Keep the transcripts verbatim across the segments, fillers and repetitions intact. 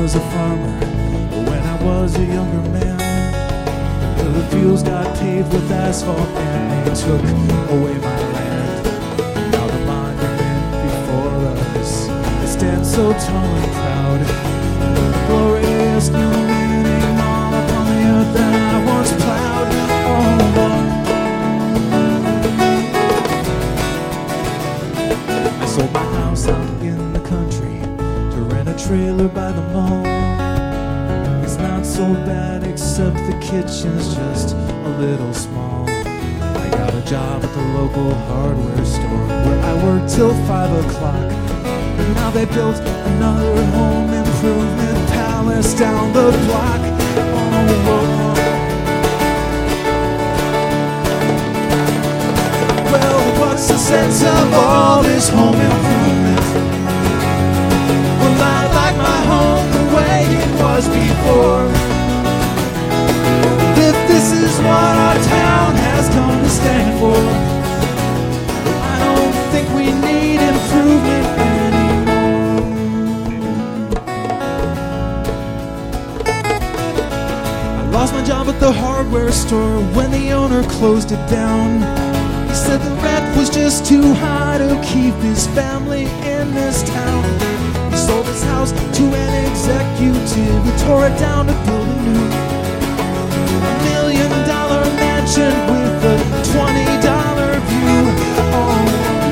was a farmer when I was a younger man. The fields got paved with asphalt and they took away my land. Now the monument before us, it stands so tall and proud, glorious new meaning all upon the earth that I once plowed. Oh Lord, I sold my house out in the country to rent a trailer by the mall. It's not so bad except the kitchen's just a little small. I got a job at the local hardware store where I worked till five o'clock. And now they built another home improvement palace down the block. Oh, Lord. Well, what's the sense of all this home improvement? Well, I like my home the way it was before. If this is what our town has come to stand for, I don't think we need improvement anymore. I lost my job at the hardware store when the owner closed it down. He said the rent was just too high to keep his family in this town. He sold his house to an executive who tore it down to build a new million dollar mansion with a twenty dollar view. Oh.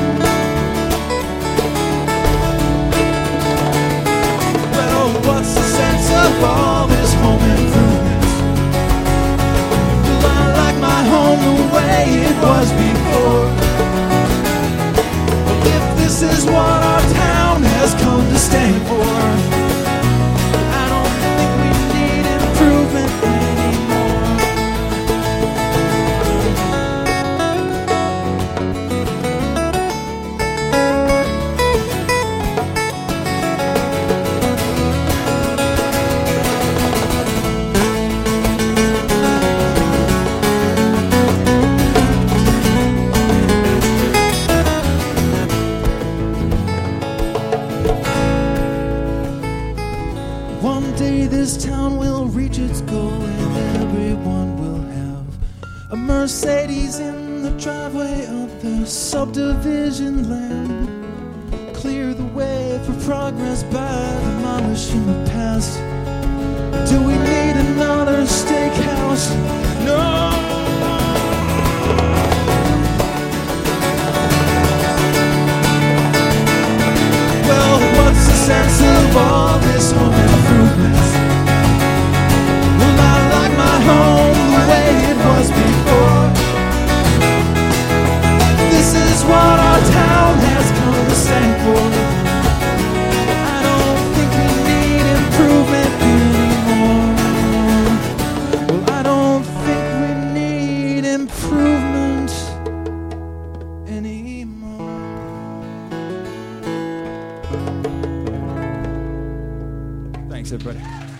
Well, what's the sense of all this home improvement? Well, I like my home the way it was before. Well, if this is what our town has come to stand for, I don't think we need improvement anymore. One day this town will reach its goal and everyone will have a Mercedes in the driveway of their subdivision land. Clear the way for progress by demolishing the past. Do we need another steakhouse? No! Well, what's the sense of all this home improvement? Well, I like my home the way it was before. This is what our town has come to stand for. I don't think we need improvement anymore. Well, I don't think we need improvement anymore. Thanks, everybody.